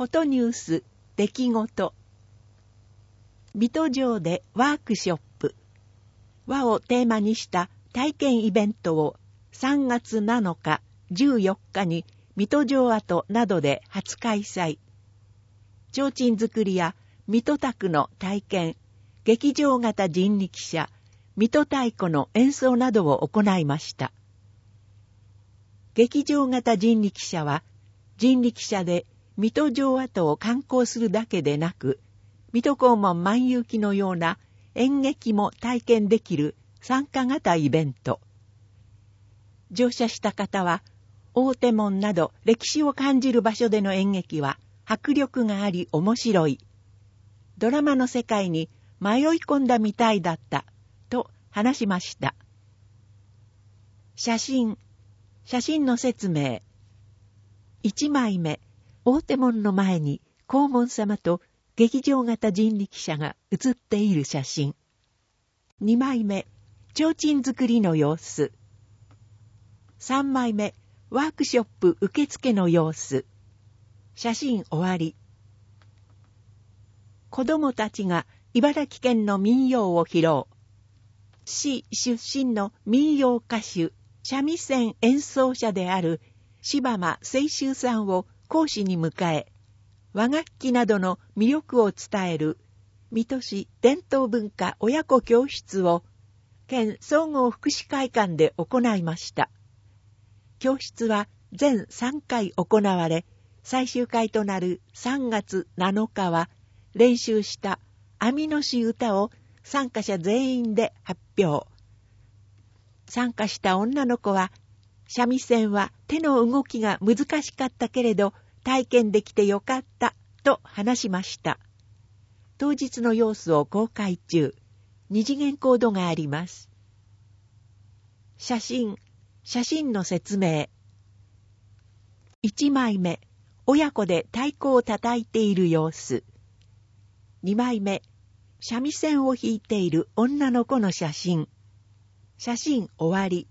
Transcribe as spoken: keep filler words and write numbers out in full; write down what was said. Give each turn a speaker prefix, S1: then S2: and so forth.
S1: フォトニュース出来事。水戸城でワークショップ。和をテーマにした体験イベントをさんがつなのか、じゅうよっかに水戸城跡などで初開催。提灯作りや水戸宅の体験、劇場型人力車、水戸太鼓の演奏などを行いました。劇場型人力車は、人力車で水戸城跡を観光するだけでなく、水戸黄門万有記のような演劇も体験できる参加型イベント。乗車した方は、大手門など歴史を感じる場所での演劇は迫力があり面白い。ドラマの世界に迷い込んだみたいだったと話しました。写真、写真の説明。いちまいめ、大手門の前に黄門様と劇場型人力車が写っている写真。にまいめ、提灯作りの様子。さんまいめ、ワークショップ受付の様子。写真終わり。子供たちが茨城県の民謡を披露。市出身の民謡歌手、三味線演奏者である柴間清舟さんを講師に迎え、和楽器などの魅力を伝える水戸市伝統文化親子教室を県総合福祉会館で行いました。教室は全さんかい行われ、最終回となるさんがつなのかは練習した網のし歌を参加者全員で発表。参加した女の子は、三味線は手の動きが難しかったけれど体験できてよかったと話しました。当日の様子を公開中、二次元コードがあります。写真、写真の説明。いちまいめ、親子で太鼓を叩いている様子。にまいめ、三味線を弾いている女の子の写真。写真終わり。